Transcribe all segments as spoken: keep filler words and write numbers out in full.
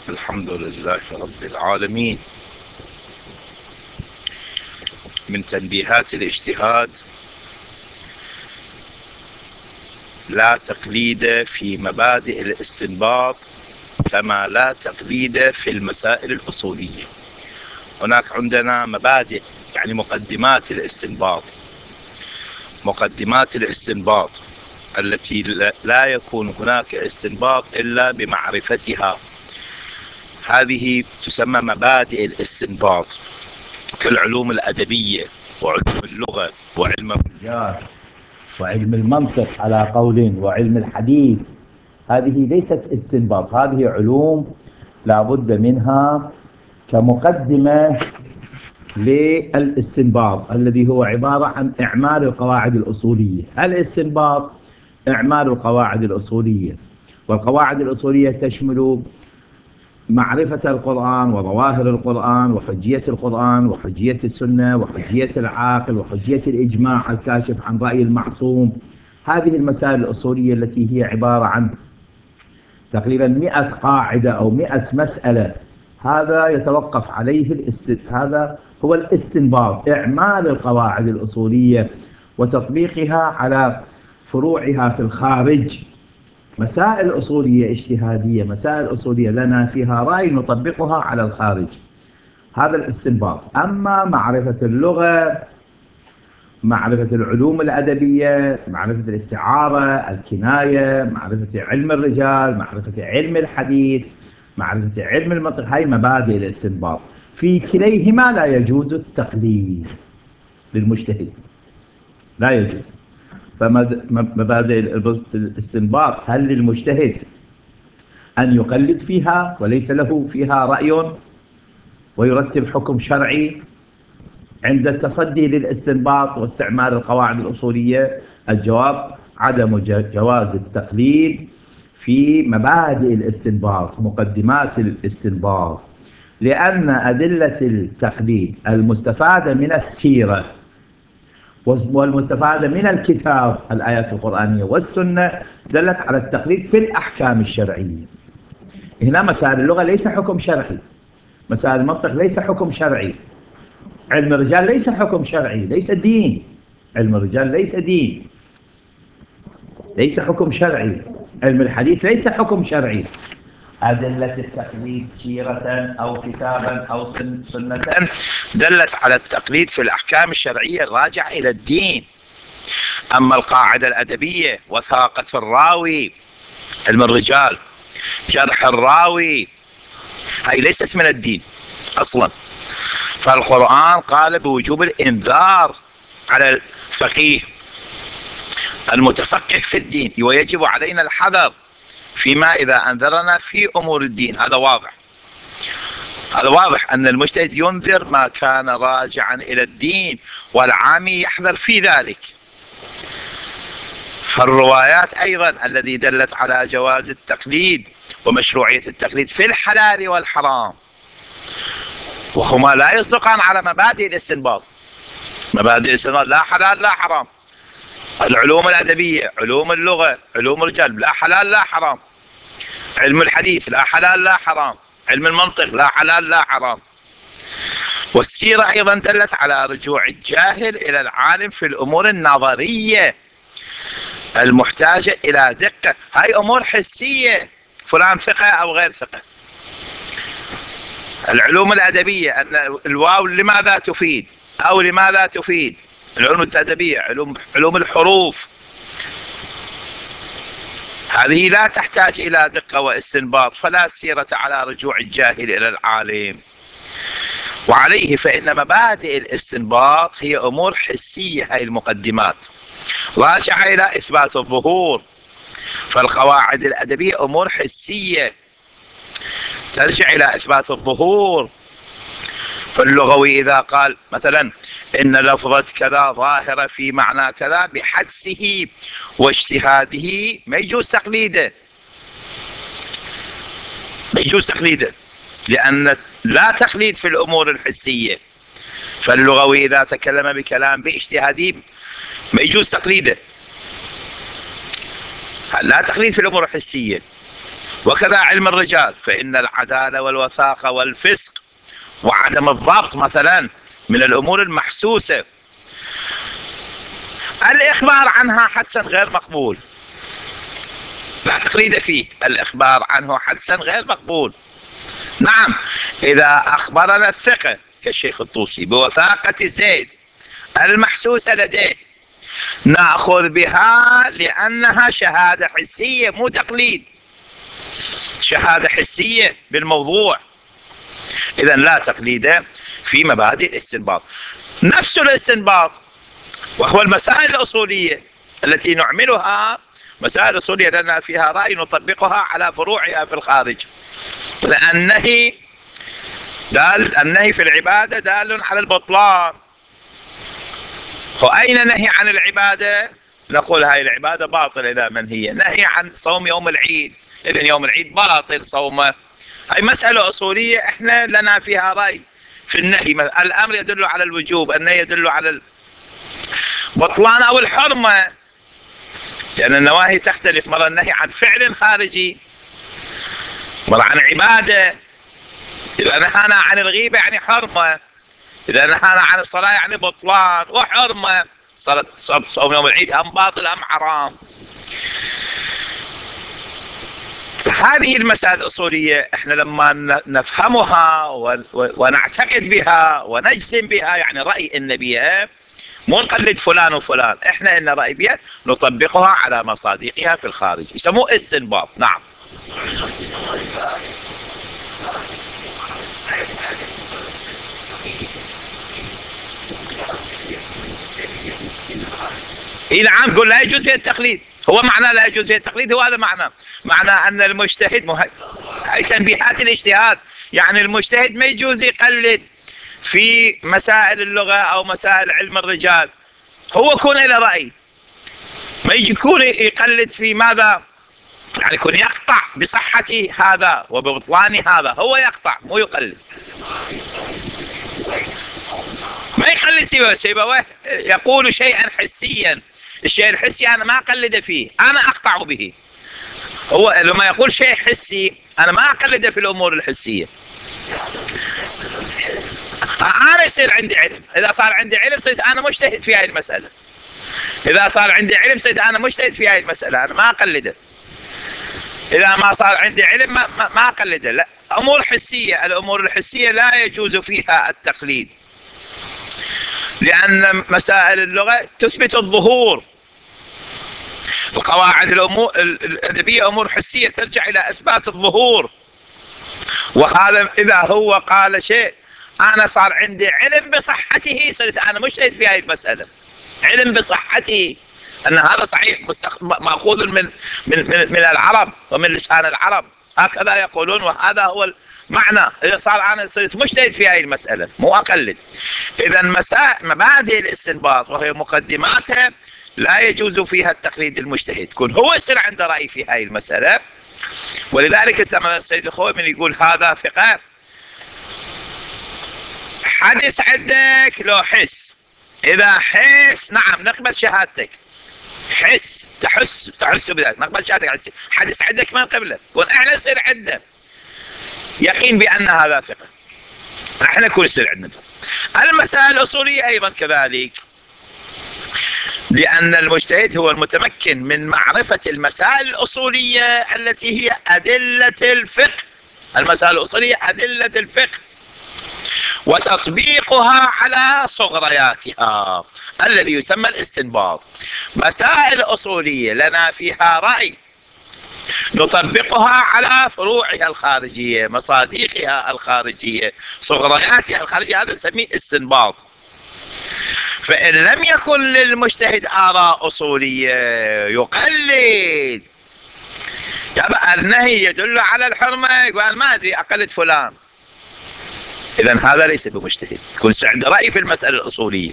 الحمد لله رب العالمين. من تنبيهات الاجتهاد: لا تقليد في مبادئ الاستنباط كما لا تقليد في المسائل الأصولية. هناك عندنا مبادئ، يعني مقدمات الاستنباط. مقدمات الاستنباط التي لا يكون هناك استنباط إلا بمعرفتها، هذه تسمى مبادئ الاستنباط، كالعلوم الأدبية وعلوم اللغة وعلم الرجال وعلم المنطق على قول، وعلم الحديث. هذه ليست استنباط، هذه علوم لا بد منها كمقدمة للاستنباط الذي هو عبارة عن إعمال القواعد الأصولية. الاستنباط إعمال القواعد الأصولية، والقواعد الأصولية تشمل معرفة القرآن وظواهر القرآن وحجية القرآن وحجية السنة وحجية العاقل وحجية الإجماع الكاشف عن رأي المعصوم. هذه المسائل الأصولية التي هي عبارة عن تقريبا مئة قاعدة أو مئة مسألة، هذا يتوقف عليه الاست... هذا هو الاستنباط، إعمال القواعد الأصولية وتطبيقها على فروعها في الخارج. مسائل أصولية اجتهادية، مسائل أصولية لنا فيها رأي نطبقها على الخارج، هذا الاستنباط. أما معرفة اللغة، معرفة العلوم الأدبية، معرفة الاستعارة، الكناية، معرفة علم الرجال، معرفة علم الحديث، معرفة علم المنطق، هاي مبادئ الاستنباط. في كليهما لا يجوز التقليد للمجتهد، لا يجوز. فمبادئ الاستنباط، هل للمجتهد أن يقلد فيها وليس له فيها رأي ويرتب حكم شرعي عند التصدي للاستنباط واستعمال القواعد الأصولية؟ الجواب: عدم جواز التقليد في مبادئ الاستنباط، مقدمات الاستنباط، لأن أدلة التقليد المستفادة من السيرة والمستفادة من الكتاب، الآيات القرآنية والسنة، دلت على التقليد في الأحكام الشرعية. هنا مسائل اللغة ليس حكم شرعي، مسائل المنطق ليس حكم شرعي، علم الرجال ليس حكم شرعي، ليس دين، علم الرجال ليس دين، ليس حكم شرعي، علم الحديث ليس حكم شرعي. أدلة التقليد سيرة أو كتابا أو سنة دلت على التقليد في الأحكام الشرعية الراجعة إلى الدين. أما القاعدة الأدبية، وثاقة الراوي، علم الرجال، جرح الراوي، هاي ليست من الدين أصلا. فالقرآن قال بوجوب الإنذار على الفقيه المتفقه في الدين، ويجب علينا الحذر فيما إذا أنذرنا في أمور الدين. هذا واضح، هذا واضح أن المجتهد ينذر ما كان راجعا إلى الدين، والعامي يحذر في ذلك. فالروايات أيضا الذي دلت على جواز التقليد ومشروعية التقليد في الحلال والحرام، وهما لا يصدقان على مبادئ الاستنباط. مبادئ الاستنباط لا حلال لا حرام. العلوم الأدبية، علوم اللغة، علوم الرجال، لا حلال لا حرام. علم الحديث لا حلال لا حرام. علم المنطق لا حلال لا حرام. والسيرة أيضا دلت على رجوع الجاهل إلى العالم في الأمور النظرية المحتاجة إلى دقة. هاي أمور حسية، فلان ثقة أو غير ثقة. العلوم الأدبية، أن الواو لماذا تفيد أو لماذا تفيد. العلوم الأدبية، علوم علوم الحروف، هذه لا تحتاج إلى دقة واستنباط، فلا سيرة على رجوع الجاهل إلى العالم. وعليه فإن مبادئ الاستنباط هي أمور حسية، هاي المقدمات راجعة إلى إثبات الظهور. فالقواعد الأدبية أمور حسية ترجع إلى إثبات الظهور. فاللغوي إذا قال مثلا إن لفظة كذا ظاهرة في معنى كذا بحدسه واجتهاده، ما يجوز تقليده، ما يجوز تقليده، لأن لا تقليد في الأمور الحسية. فاللغوي إذا تكلم بكلام باجتهاده ما يجوز تقليده، لا تقليد في الأمور الحسية. وكذا علم الرجال، فإن العدالة والوثاقة والفسق وعدم الضبط مثلا من الأمور المحسوسة الإخبار عنها حدسا غير مقبول، لا تقليد فيه. الإخبار عنه حدسا غير مقبول. نعم، إذا أخبرنا الثقة كالشيخ الطوسي بوثاقة زيد المحسوسة لديه نأخذ بها لأنها شهادة حسية مو تقليد، شهادة حسية بالموضوع. إذا لا تقليد في مبادئ الاستنباط. نفس الاستنباط وهو المسائل الأصولية التي نعملها، مسائل أصولية لنا فيها رأي نطبقها على فروعها في الخارج، لأنه دال النهي في العبادة دال على البطلان. وأين نهي عن العبادة؟ نقول هاي العبادة باطلة إذا منهية. نهي عن صوم يوم العيد، إذن يوم العيد باطل صومه. هاي مسألة أصولية احنا لنا فيها رأي في النهي. الأمر يدل على الوجوب، النهي يدل على البطلان أو الحرمة، لأن النواهي تختلف. مرة النهي عن فعل خارجي، مرة عن عبادة. إذا نهانا عن الغيبة يعني حرمة، إذا نهانا عن الصلاة يعني بطلان وحرمة. صلاة صوم يوم العيد أم باطل أم حرام؟ هذه المسائل الأصولية احنا لما نفهمها ونعتقد بها ونجزم بها، يعني رأي النبي، مو نقلد فلان وفلان، احنا ان رأي بها نطبقها على مصادقها في الخارج، يسموه استنباط. نعم. اي نعم، تقول لا يجوز فيها التقليد. هو معنى لا يجوز فيها التقليد هو هذا معنى معنى ان المجتهد مه... هي تنبيهات الاجتهاد، يعني المجتهد ما يجوز يقلد في مسائل اللغة او مسائل علم الرجال، هو يكون له رأي، ما يكون يقلد في ماذا، يعني يكون يقطع بصحة هذا وببطلان هذا، هو يقطع مو يقلد. ما يقلد سيبويه. سيبويه يقول شيئا حسيا، الشيء الحسي أنا ما أقلد فيه، أنا أقطع به. هو لما يقول شيء حسي أنا ما أقلد في الأمور الحسية، أنا يصير عندي علم. إذا صار عندي علم صرت أنا مجتهد في هذه المسألة، إذا صار عندي علم صرت أنا مجتهد في هذه المسألة، أنا ما أقلده. إذا ما صار عندي علم ما, ما, ما أقلده. لا، أمور حسية، الأمور الحسية لا يجوز فيها التقليد، لأن مسائل اللغة تثبت الظهور. القواعد الأمور الأدبية أمور حسية ترجع إلى إثبات الظهور. وهذا إذا هو قال شيء أنا صار عندي علم بصحته، صرت أنا مجتهد في هذه المسألة، علم بصحته أن هذا صحيح مأخوذ من من من من العرب ومن لسان العرب، هكذا يقولون، وهذا هو المعنى. إذا صار أنا صرت مجتهد في هذه المسألة مو أقلد. إذا مبادئ الاستنباط وهي مقدماتها لا يجوز فيها التقليد المجتهد، يكون هو يصير عنده رأي في هذه المسألة. ولذلك السيد الخوئي يقول هذا ثقة، حدث عندك لو حس، إذا حس نعم نقبل شهادتك، حس تحس تحس بذلك نقبل شهادتك. حدث عندك ما قبله، كون احنا يصير عندنا يقين بأن هذا ثقة، احنا نكون يصير عندنا. المسائل الأصولية أيضا كذلك، لأن المجتهد هو المتمكن من معرفة المسائل الأصولية التي هي أدلة الفقه. المسائل الأصولية أدلة الفقه وتطبيقها على صغرياتها الذي يسمى الاستنباط. مسائل أصولية لنا فيها رأي نطبقها على فروعها الخارجية، مصادقها الخارجية، صغرياتها الخارجية، هذا نسميه استنباط. فإن لم يكن للمجتهد آراء أصولية يقلد، يبقى النهي يدل على الحرمة يقول ما أدري أقلد فلان، إذن هذا ليس بمجتهد، يكون عنده رأي في المسألة الأصولية.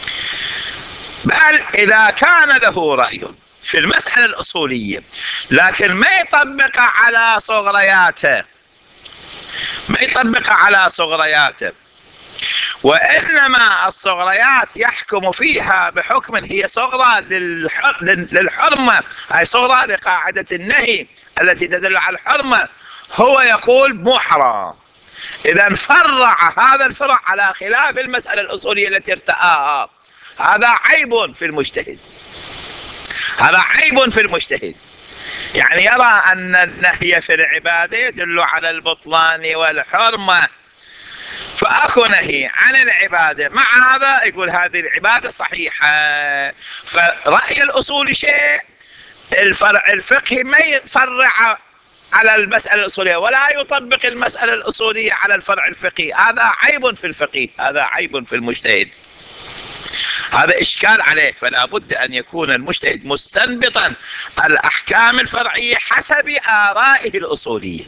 بل إذا كان له رأي في المسألة الأصولية لكن ما يطبق على صغرياته، ما يطبق على صغرياته، وإنما الصغريات يحكم فيها بحكم هي صغرى للحرمة، أي صغرى لقاعدة النهي التي تدل على الحرمة هو يقول مو حرام. إذا فرع هذا الفرع على خلاف المسألة الأصولية التي ارتآها، هذا عيب في المجتهد، هذا عيب في المجتهد. يعني يرى أن النهي في العبادة يدل على البطلان والحرمة، فأكو نهي عن العبادة، مع هذا يقول هذه العبادة صحيحة. فرأي الأصول شيء، الفرع الفقهي ما يفرع على المسألة الأصولية ولا يطبق المسألة الأصولية على الفرع الفقهي، هذا عيب في الفقه، هذا عيب في المجتهد، هذا إشكال عليه. فلا بد أن يكون المجتهد مستنبطا الأحكام الفرعية حسب آرائه الأصولية.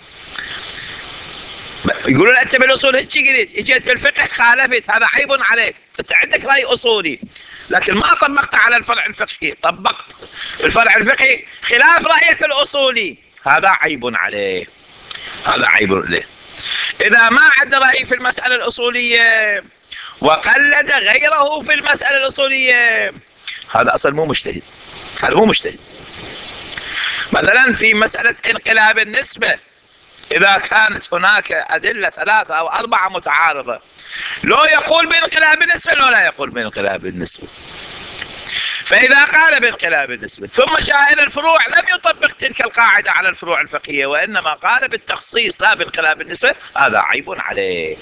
يقولون أنت بالأصول هيك قلت، اجيت بالفقه خالفت، هذا عيب عليك، أنت عندك رأي أصولي لكن ما طبقت على الفرع الفقهي، طبقت الفرع الفقهي خلاف رأيك الأصولي، هذا عيب عليه، هذا عيب عليه. إذا ما عنده رأي في المسألة الأصولية وقلد غيره في المسألة الأصولية، هذا أصلا مو مجتهد، هذا مو مجتهد. مثلا في مسألة انقلاب النسبة، إذا كانت هناك أدلة ثلاثة أو أربعة متعارضة، لو يقول بانقلاب النسبة لو لا يقول بانقلاب النسبة. فإذا قال بانقلاب النسبة ثم جاء إلى الفروع لم يطبق تلك القاعدة على الفروع الفقهية، وإنما قال بالتخصيص لا بانقلاب النسبة، هذا عيب عليه.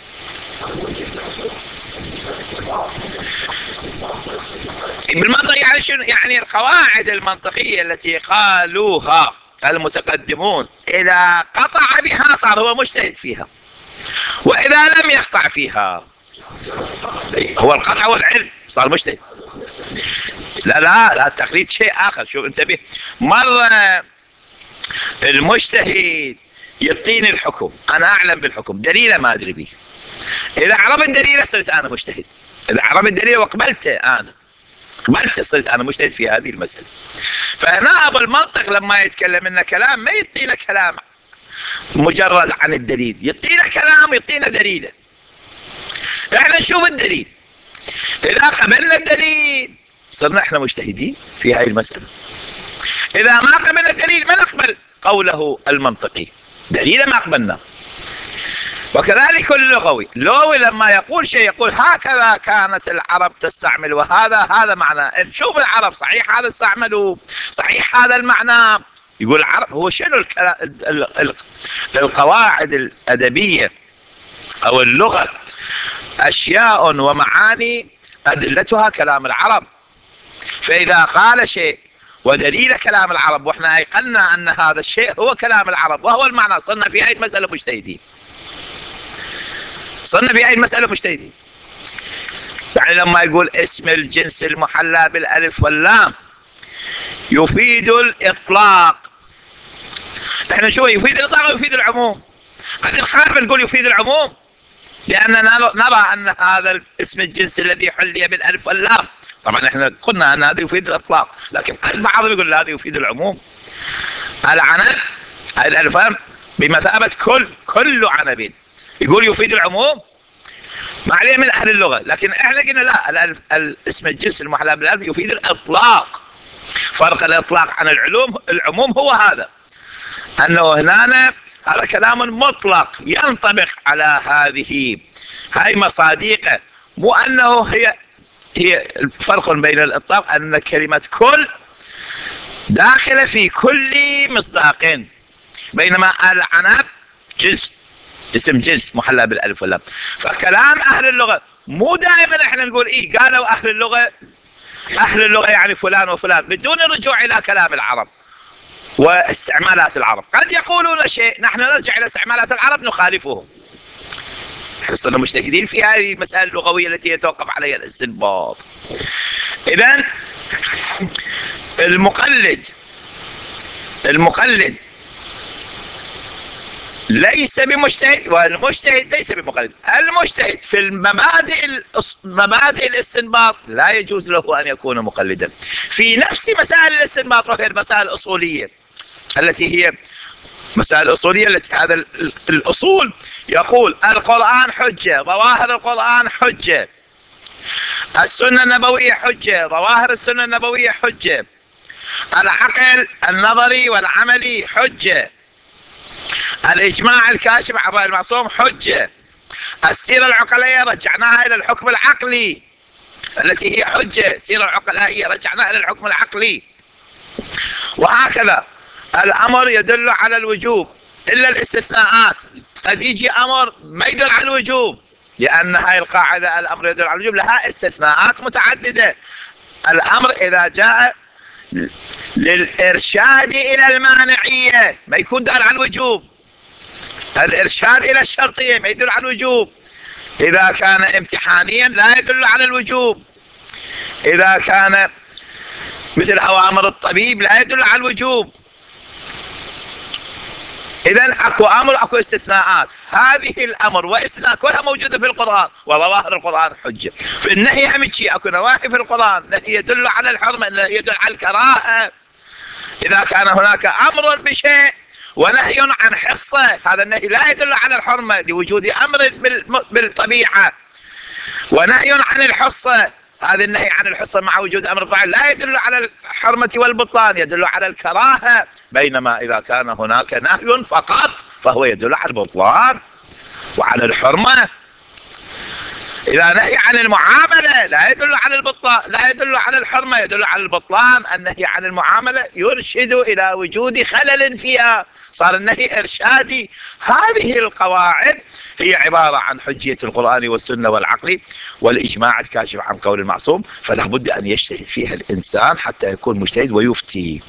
بالمنطق يعني شنو؟ يعني القواعد المنطقية التي قالوها المتقدمون إذا قطع بها صار هو مجتهد فيها، وإذا لم يقطع فيها هو القطع والعلم صار مجتهد. لا لا لا، التقليد شيء آخر. شوف انتبه، مرة المجتهد يعطيني الحكم، أنا أعلم بالحكم، دليله ما أدري به، إذا عرفت دليله صرت أنا مجتهد، إذا عرفت دليله وقبلته أنا قبلته صرت أنا مجتهد في هذه المسألة. فهنا أبو المنطق لما يتكلم لنا كلام ما يعطينا كلام مجرد عن الدليل، يعطينا كلام يعطينا دليله، احنا نشوف الدليل، إذا قبلنا الدليل صرنا احنا مجتهدين في هذه المسألة، إذا ما قبلنا الدليل ما نقبل قوله المنطقي، دليله ما قبلنا. وكذلك اللغوي، اللغوي لما يقول شيء يقول هكذا كانت العرب تستعمل، وهذا هذا معنى، نشوف العرب صحيح هذا استعملوا، صحيح هذا المعنى، يقول العرب هو شنو القواعد الأدبية أو اللغة أشياء ومعاني أدلتها كلام العرب، فإذا قال شيء ودليل كلام العرب واحنا أيقنا أن هذا الشيء هو كلام العرب وهو المعنى، صرنا في هذه المسألة مجتهدين، صرنا في هذه المسألة مجتهدين. يعني لما يقول اسم الجنس المحلى بالألف واللام يفيد الإطلاق، احنا شو يفيد الإطلاق ويفيد العموم، قد نخاف نقول يفيد العموم لأننا نرى أن هذا اسم الجنس الذي حلي بالألف واللام، طبعا احنا قلنا أن هذا يفيد الإطلاق، لكن قد بعضهم يقول هذا يفيد العموم. العنب الألف بمثابة كل كل عنب، يقول يفيد العموم، ما عليه من أهل اللغة، لكن احنا قلنا لا، الألف الاسم الجنس المحلى بالألف يفيد الإطلاق. فرق الإطلاق عن العلوم العموم هو هذا، أنه هنا هذا كلام مطلق ينطبق على هذه هاي مصادقه، مو أنه هي هي الفرق بين الإطلاق أن كلمة كل داخلة في كل مصداق، بينما العنب جنس اسم جنس محلى بالألف واللام. فكلام أهل اللغة مو دائما احنا نقول إيه قالوا أهل اللغة، أهل اللغة يعني فلان وفلان بدون الرجوع إلى كلام العرب واستعمالات العرب، قد يقولون شيء نحن نرجع إلى استعمالات العرب نخالفهم، نحن صرنا مجتهدين في هذه المسائل اللغوية التي يتوقف عليها الاستنباط. إذن المقلد المقلد ليس بمجتهد والمجتهد ليس بمقلد. المجتهد في المبادئ مبادئ الاستنباط لا يجوز له أن يكون مقلدا في نفس مسائل الاستنباط، وهي المسائل الأصولية التي هي مسائل أصولية التي هذا الأصول يقول القرآن حجة، ظواهر القرآن حجة، السنة النبوية حجة، ظواهر السنة النبوية حجة، العقل النظري والعملي حجة، الإجماع الكاشف عن رأي المعصوم حجة. السيرة العقلائية رجعناها إلى الحكم العقلي التي هي حجة. السيرة العقلائية رجعناها إلى الحكم العقلي. وهكذا الأمر يدل على الوجوب إلا الاستثناءات. قد يجي أمر ما يدل على الوجوب، لأن هاي القاعدة الأمر يدل على الوجوب لها استثناءات متعددة. الأمر إذا جاء للإرشاد إلى المانعية ما يكون دال على الوجوب. الإرشاد إلى الشرطية ما يدل على الوجوب. إذا كان امتحانيا لا يدل على الوجوب. إذا كان مثل أوامر الطبيب لا يدل على الوجوب. إذن أكو أمر أكو استثناءات. هذه الأمر واستثناء كلها موجودة في القرآن، وظواهر القرآن حجة. في النهي هم شيء، أكو نواهي في القرآن، نهي يدل على الحرمة، نهي يدل على الكراهة. إذا كان هناك أمر بشيء ونهي عن حصة، هذا النهي لا يدل على الحرمة لوجود أمر بالطبيعة، ونهي عن الحصة، هذا النهي عن الحصة مع وجود أمر بالطبيعة لا يدل على الحرمة والبطلان، يدل على الكراهة. بينما إذا كان هناك نهي فقط فهو يدل على البطلان وعلى الحرمة. إذا نهي عن المعاملة لا يدل على البطلان، لا يدل على الحرمة، يدل على البطلان. النهي عن المعاملة يرشد إلى وجود خلل فيها، صار النهي إرشادي. هذه القواعد هي عبارة عن حجية القرآن والسنة والعقل والإجماع الكاشف عن قول المعصوم، فلا بد أن يجتهد فيها الإنسان حتى يكون مجتهد ويفتي.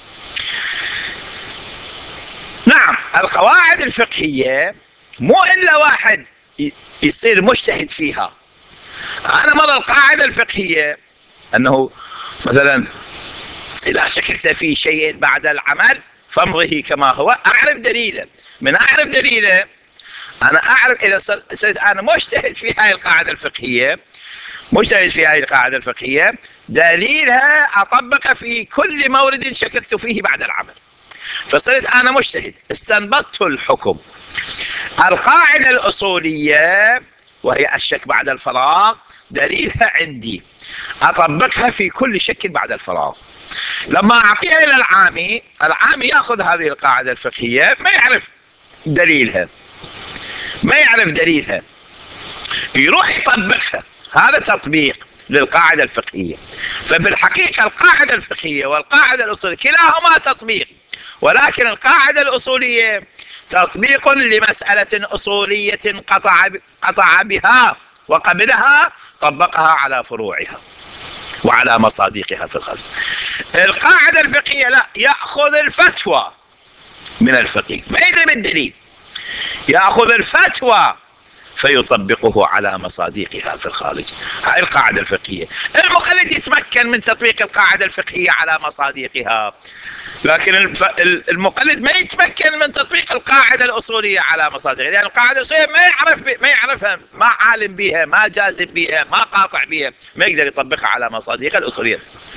نعم، القواعد الفقهية مو إلا واحد يصير مجتهد فيها. أنا مرة القاعدة الفقهية أنه مثلا إذا شككت في شيء بعد العمل فامره كما هو، أعرف دليله. من أعرف دليله أنا أعرف إذا صرت أنا مجتهد في هذه القاعدة الفقهية، مجتهد في هذه القاعدة الفقهية دليلها أطبق في كل مورد شككت فيه بعد العمل، فصرت أنا مجتهد، استنبطت الحكم. القاعدة الأصولية وهي الشك بعد الفراغ دليلها عندي، أطبقها في كل شك بعد الفراغ. لما أعطيها إلى العامي، العامي يأخذ هذه القاعدة الفقهية ما يعرف دليلها، ما يعرف دليلها، يروح يطبقها. هذا تطبيق للقاعدة الفقهية. ففي الحقيقة القاعدة الفقهية والقاعدة الأصولية كلاهما تطبيق، ولكن القاعدة الأصولية تطبيق لمسألة أصولية قطع قطع بها وقبلها طبقها على فروعها وعلى مصادقها في الخلف. القاعدة الفقهية لا، يأخذ الفتوى من الفقيه، ما يدري بالدليل، يأخذ الفتوى فيطبقه على مصادقها في الخارج. هاي القاعدة الفقهية. المقلد يتمكن من تطبيق القاعدة الفقهية على مصادقها، لكن المقلد ما يتمكن من تطبيق القاعدة الأصولية على مصادقها، لأن يعني القاعدة الأصولية ما يعرف ما يعرفها، ما عالم بها، ما جازم بها، ما قاطع بها، ما يقدر يطبقها على مصادقها الأصولية.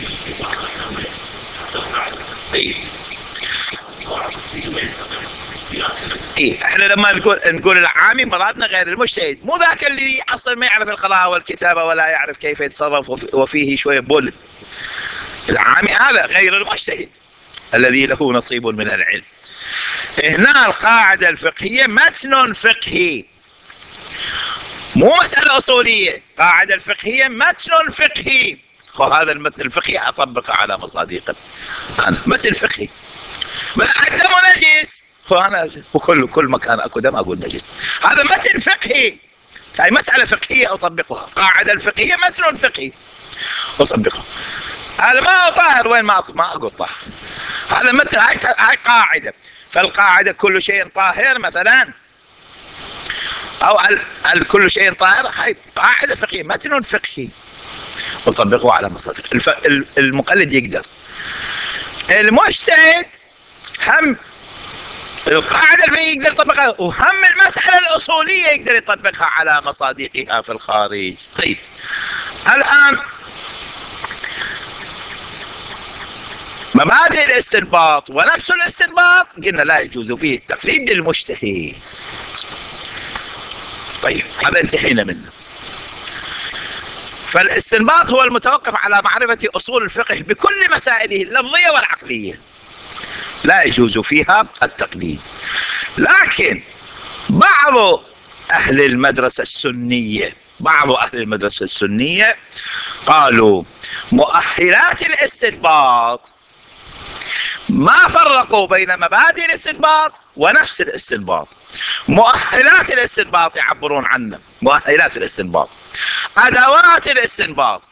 إيه. إيه احنا لما نقول نقول العامي مرادنا غير المجتهد، مو ذاك اللي اصلا ما يعرف القراءة والكتابة ولا يعرف كيف يتصرف وفيه شوية بول. العامي هذا غير المجتهد الذي له نصيب من العلم. هنا القاعدة الفقهية متن فقهي، مو مسألة أصولية. قاعدة الفقهية متن فقهي، وهذا المتن الفقهي أطبقه على مصادقه. أنا متن فقهي. الدم نجس، فأنا وكل كل مكان أكو دم أقول نجس. هذا متن فقهي، هاي مسألة فقهية أطبقها. قاعدة الفقهية متن فقهي أطبقها. الماء طاهر، وين ما أكو ما أقول طاهر، هذا متن، هاي هاي قاعدة. فالقاعدة كل شيء طاهر مثلا، أو ال كل شيء طاهر، هاي قاعدة فقهية متن فقهي أطبقه على مصادق. الف... المقلد يقدر، المجتهد هم القاعدة الفقهية يقدر يطبقها، وهم المسألة الأصولية يقدر يطبقها على مصادقها في الخارج. طيب الآن مبادئ الاستنباط ونفس الاستنباط قلنا لا يجوز فيه التقليد للمجتهد. طيب هذا انتهينا منه. فالاستنباط هو المتوقف على معرفة أصول الفقه بكل مسائله اللفظية والعقلية، لا يجوز فيها التقليد. لكن بعض أهل المدرسة السنية بعض أهل المدرسة السنية قالوا مؤهلات الاستنباط ما فرقوا بين مبادئ الاستنباط ونفس الاستنباط. مؤهلات الاستنباط يعبرون عنه مؤهلات الاستنباط، أدوات الاستنباط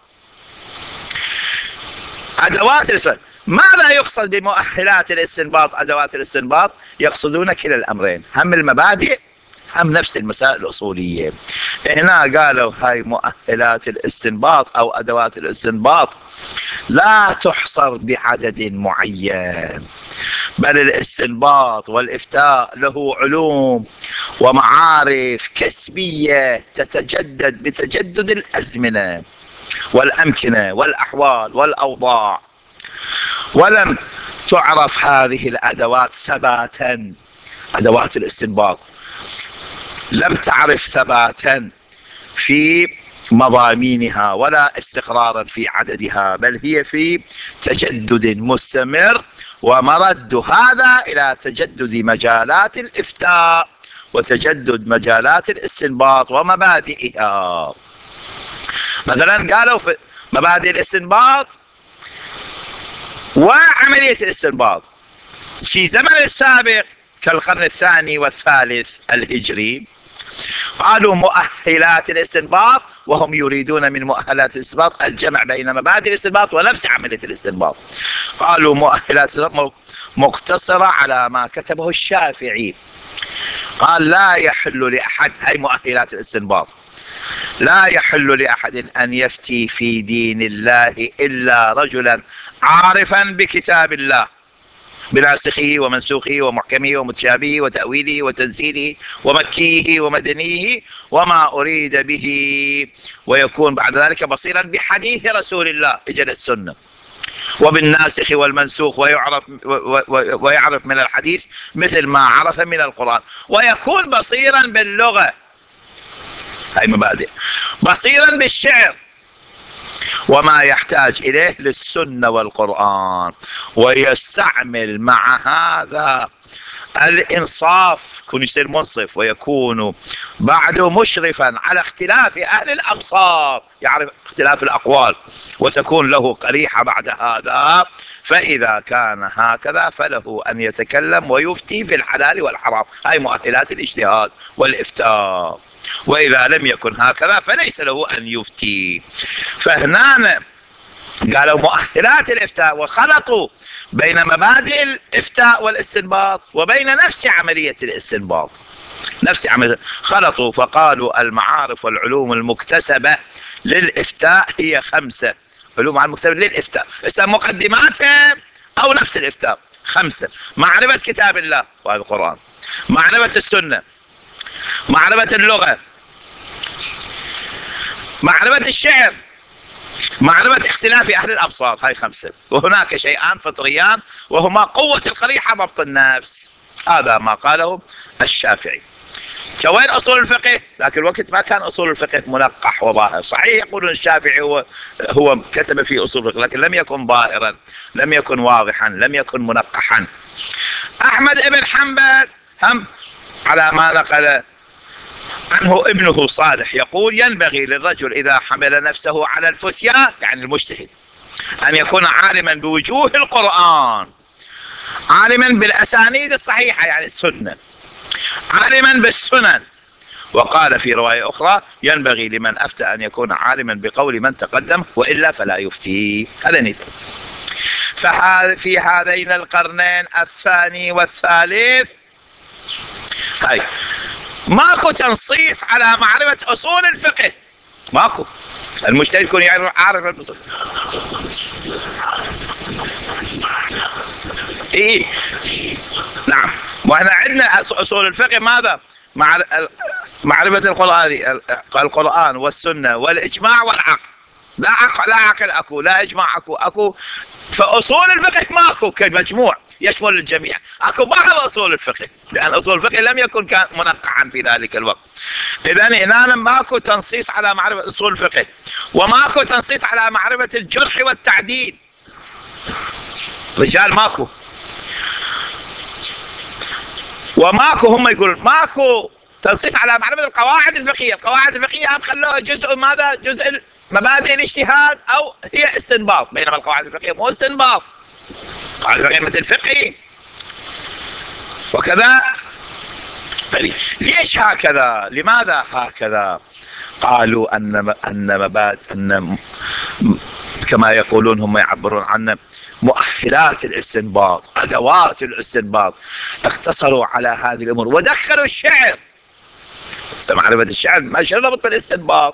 أدوات الاستنباط. ماذا يقصد بمؤهلات الاستنباط أدوات الاستنباط؟ يقصدون كلا الأمرين، هم المبادئ هم نفس المسائل الأصولية. هنا قالوا هاي مؤهلات الاستنباط أو أدوات الاستنباط لا تحصر بعدد معين، بل الاستنباط والإفتاء له علوم ومعارف كسبية تتجدد بتجدد الأزمنة والأمكنة والأحوال والأوضاع، ولم تعرف هذه الأدوات ثباتا. أدوات الاستنباط لم تعرف ثباتا في مضامينها ولا استقرارا في عددها، بل هي في تجدد مستمر، ومرد هذا إلى تجدد مجالات الإفتاء وتجدد مجالات الاستنباط ومبادئها. مثلا قالوا في مبادئ الاستنباط وعملية الاستنباط في زمن السابق كالقرن الثاني والثالث الهجري قالوا مؤهلات الاستنباط، وهم يريدون من مؤهلات الاستنباط الجمع بين مبادئ الاستنباط ونفس عملية الاستنباط. قالوا مؤهلات الاستنباط مقتصرة على ما كتبه الشافعي، قال لا يحل لأحد، هي مؤهلات الاستنباط، لا يحل لأحد أن يفتي في دين الله إلا رجلا عارفا بكتاب الله بناسخه ومنسوخه ومحكمه ومتشابهه وتأويله وتنزيله ومكيه ومدنيه وما أريد به، ويكون بعد ذلك بصيرا بحديث رسول الله إجل السنة وبالناسخ والمنسوخ، ويعرف ويعرف من الحديث مثل ما عرف من القرآن، ويكون بصيرا باللغة، هاي مبادئ، بصيرا بالشعر وما يحتاج إليه للسنة والقرآن، ويستعمل مع هذا الإنصاف، يكون يصير منصف، ويكون بعده مشرفا على اختلاف أهل الأمصار، يعرف اختلاف الأقوال، وتكون له قريحة بعد هذا. فإذا كان هكذا فله أن يتكلم ويفتي في الحلال والحرام، هاي مؤهلات الاجتهاد والإفتاء. وإذا لم يكن هكذا فليس له أن يفتي. فهنا قالوا مؤهلات الإفتاء، وخلطوا بين مبادئ الإفتاء والاستنباط وبين نفس عملية الاستنباط، نفس عملية خلطوا، فقالوا المعارف والعلوم المكتسبة للإفتاء هي خمسة. علوم المكتسبة للإفتاء إذا مقدماتها أو نفس الإفتاء خمسة: معرفة كتاب الله وهذا القرآن، معرفة السنة، معرفة اللغة، معرفة الشعر، معرفة اختلاف أهل الأمصار، هاي خمسة. وهناك شيئان فطريان وهما قوة القريحة ضبط النفس، هذا ما قاله الشافعي. وين أصول الفقه؟ ذاك الوقت ما كان أصول الفقه منقح وظاهر، صحيح يقولون الشافعي هو هو كتب في أصول الفقه، لكن لم يكن ظاهرا، لم يكن واضحا، لم يكن منقحا. أحمد بن حنبل هم على ما نقل عنه ابنه صالح يقول ينبغي للرجل إذا حمل نفسه على الفتيا، يعني المجتهد، أن يكون عالما بوجوه القرآن، عالما بالأسانيد الصحيحة يعني السنة، عالما بالسنن. وقال في رواية أخرى ينبغي لمن أفتى أن يكون عالما بقول من تقدم وإلا فلا يفتي. هذا نفهم. ففي هذين القرنين الثاني والثالث هاي ماكو تنصيص على معرفة أصول الفقه، ماكو. المجتهد يكون عارف الأصول. إيه نعم. وإحنا عندنا أصول الفقه ماذا؟ معرفة القرآن القرآن والسنة والإجماع والعقل. لا عقل لا عقل أكو، لا إجماع أكو أكو. فأصول الفقه ماكو كمجموع يشمل الجميع، أكو بعض أصول الفقه، لأن أصول الفقه لم يكن كان منقحا في ذلك الوقت. إذن هنا ماكو تنصيص على معرفة أصول الفقه، وماكو تنصيص على معرفة الجرح والتعديل، رجال ماكو. وماكو، هم يقولون ماكو تنصيص على معرفة القواعد الفقهية. القواعد الفقهية هم خلوها جزء ماذا؟ جزء مبادئ الاجتهاد أو هي استنباط، بينما القواعد الفقهية مو استنباط، القواعد الفقهية مثل فقهي. وكذا ليش هكذا؟ لماذا هكذا؟ قالوا أن أن مبادئ أن كما يقولون هم يعبرون عنه مؤهلات الاستنباط، أدوات الاستنباط، اقتصروا على هذه الأمور ودخلوا الشعر. معرفة الشعر ما شربت بالاستنباط.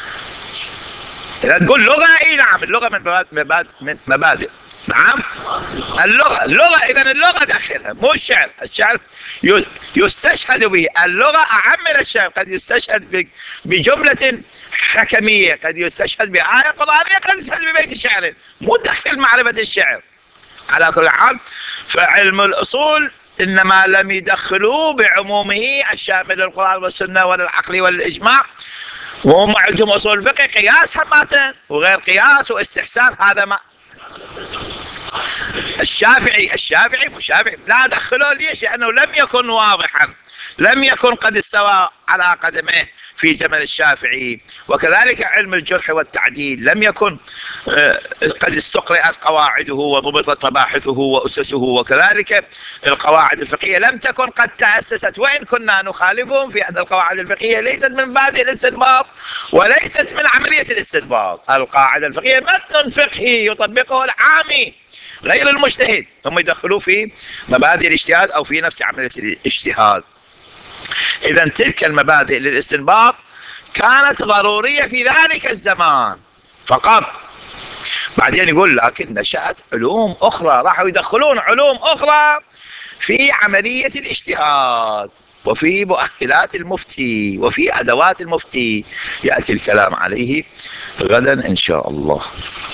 إذا تقول لغة، اي نعم اللغة من مبادئ من مبادئ نعم اللغة اللغة إذا اللغة داخلها مو الشعر. الشعر يستشهد به، اللغة أعم من الشعر، قد يستشهد بجملة حكمية، قد يستشهد بآية قرآنية، قد يستشهد ببيت شعر، مو داخل معرفة الشعر. على كل حال فعلم الأصول إنما لم يدخلوه بعمومه الشامل للقرآن والسنة وللعقل والإجماع، وهم عندهم أصول الفقه قياس حماتا وغير قياس واستحسان. هذا ما الشافعي الشافعي الشافعي لا دخلوا. ليش؟ لأنه لم يكن واضحا، لم يكن قد استوى على قدميه في زمن الشافعي. وكذلك علم الجرح والتعديل لم يكن قد استقرأت قواعده وضبطت مباحثه وأسسه، وكذلك القواعد الفقهية لم تكن قد تأسست، وإن كنا نخالفهم في أن القواعد الفقهية ليست من مبادئ الاستنباط وليست من عملية الاستنباط. القاعدة الفقهية متن فقهي يطبقه العامي غير المجتهد، هم يدخلوا في مبادئ الاجتهاد أو في نفس عملية الاجتهاد. إذا تلك المبادئ للاستنباط كانت ضرورية في ذلك الزمان فقط. بعدين يقول لكن نشأت علوم أخرى، راحوا يدخلون علوم أخرى في عملية الاجتهاد وفي مؤهلات المفتي وفي أدوات المفتي، يأتي الكلام عليه غدا إن شاء الله.